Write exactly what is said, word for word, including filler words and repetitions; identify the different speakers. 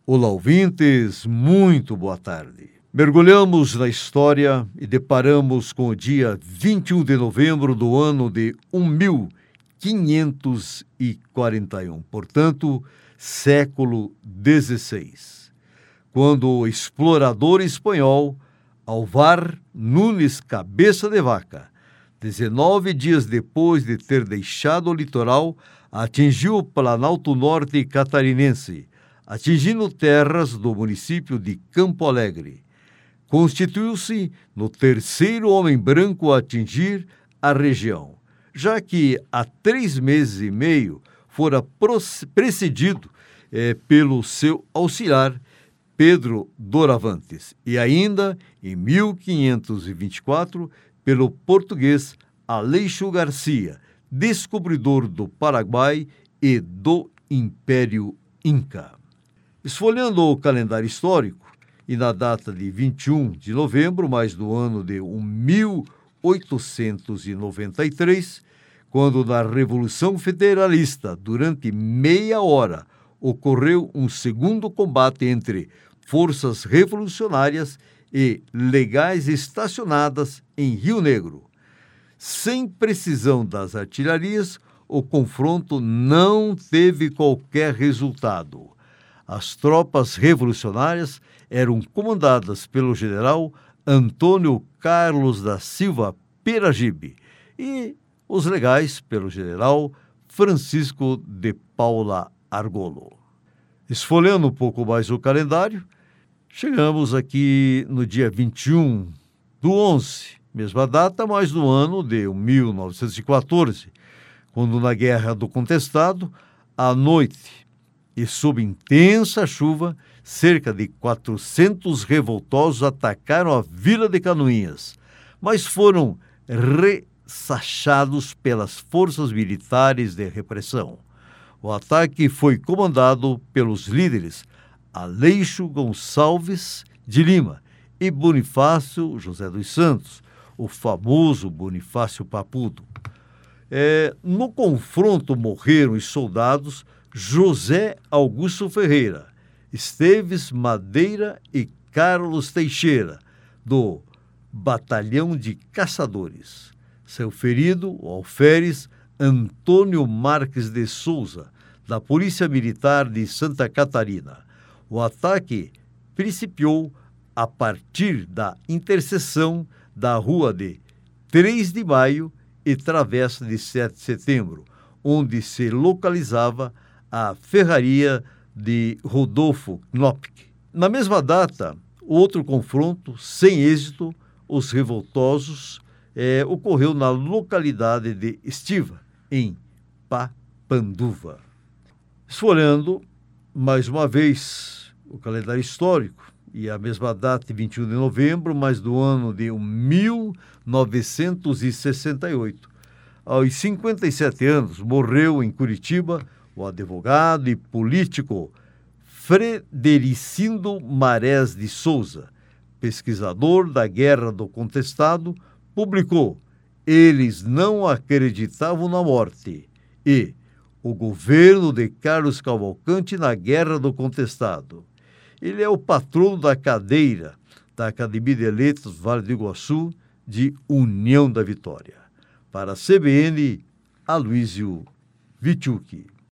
Speaker 1: Olá, ouvintes, muito boa tarde. Mergulhamos na história e deparamos com o dia vinte e um de novembro do ano de mil quinhentos e quarenta e um, portanto, século dezesseis, quando o explorador espanhol Álvar Nunes Cabeça de Vaca, dezenove dias depois de ter deixado o litoral, atingiu o Planalto Norte catarinense, atingindo terras do município de Campo Alegre. Constituiu-se no terceiro homem branco a atingir a região, já que há três meses e meio fora precedido eh, pelo seu auxiliar Pedro Doravantes e ainda, em mil quinhentos e vinte e quatro, pelo português Aleixo Garcia, descobridor do Paraguai e do Império Inca. Esfolhando o calendário histórico, e na data de vinte e um de novembro, mais do ano de mil oitocentos e noventa e três, quando na Revolução Federalista, durante meia hora, ocorreu um segundo combate entre forças revolucionárias e legais estacionadas em Rio Negro. Sem precisão das artilharias, o confronto não teve qualquer resultado. As tropas revolucionárias eram comandadas pelo general Antônio Carlos da Silva Peragibe e os legais pelo general Francisco de Paula Argolo. Esfolhando um pouco mais o calendário, chegamos aqui no dia vinte e um do onze, mesma data, mas do ano de mil novecentos e quatorze, quando na Guerra do Contestado, à noite e sob intensa chuva, cerca de quatrocentos revoltosos atacaram a Vila de Canoinhas, mas foram ressachados pelas forças militares de repressão. O ataque foi comandado pelos líderes Aleixo Gonçalves de Lima e Bonifácio José dos Santos, o famoso Bonifácio Papudo. É, no confronto morreram os soldados José Augusto Ferreira, Esteves Madeira e Carlos Teixeira, do Batalhão de Caçadores. Seu ferido, o alferes Antônio Marques de Souza, da Polícia Militar de Santa Catarina. O ataque principiou a partir da interseção da rua de três de maio e travessa de sete de setembro, onde se localizava a ferraria de Rodolfo Knopk. Na mesma data, outro confronto, sem êxito, os revoltosos, eh, ocorreu na localidade de Estiva, em Papanduva. Esfolhando, mais uma vez, o calendário histórico, e a mesma data, vinte e um de novembro, mas do ano de mil novecentos e sessenta e oito. Aos cinquenta e sete anos, morreu em Curitiba o advogado e político Fredericindo Marés de Souza, pesquisador da Guerra do Contestado, publicou Eles não acreditavam na morte e O governo de Carlos Cavalcante na Guerra do Contestado. Ele é o patrono da cadeira da Academia de Letras Vale do Iguaçu de União da Vitória. Para a C B N, Aloysio Witczuk.